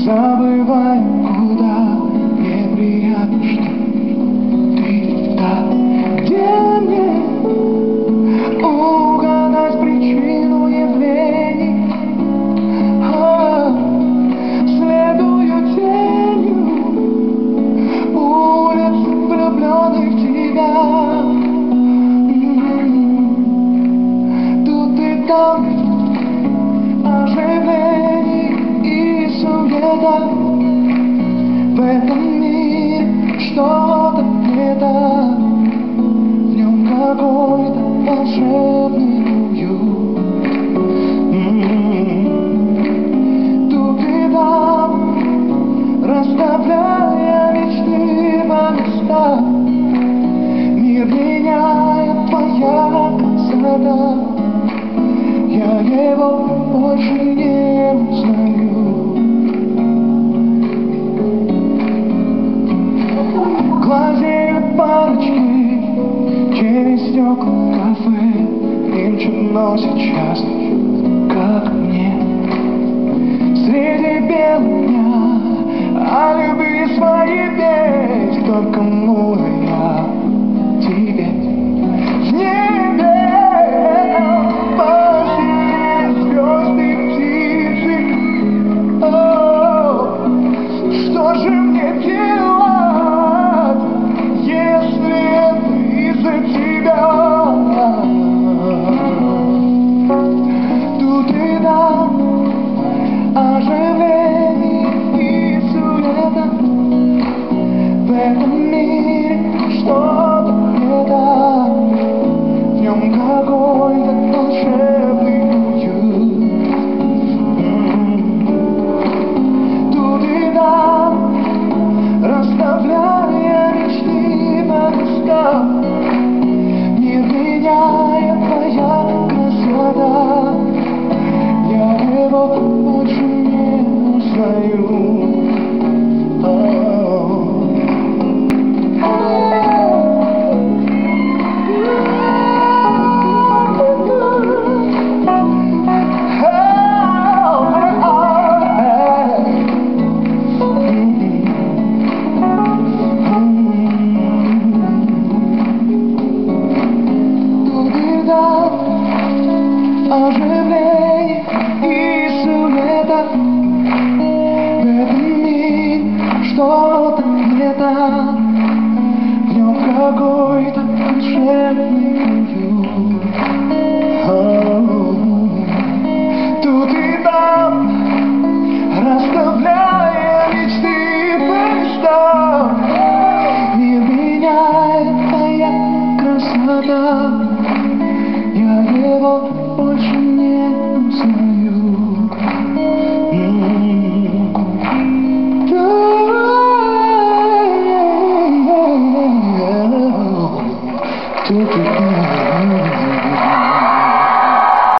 Забываем, куда неприятно, что ты там, где мне угадать причину явлений. Следую тенью улиц, влюбленных в тебя. Тут и там оживление и суета. В этом мире что-то не так, в нем какой-то волшебный уют. Тут и там, расставляя мечты по местам, мир меняет твоя красота. Я его больше не узнаю. Глазеют парочки через стекла кафе, им чудно сейчас, как мне. Среди бела дня о любви своей петь, только кому я тебе. В небе посреди звезды птицы. О, что же мне делать, если это из-за тебя? Тут и там оживление и суета. В этом мире что-то не так, в нем какой-то волшебный уют. Тут и там, расставляя мечты по местам, мир меняет твоя красота. Я его больше не узнаю. Оживление и суета. В этом мире что-то не так, в нем какой-то волшебный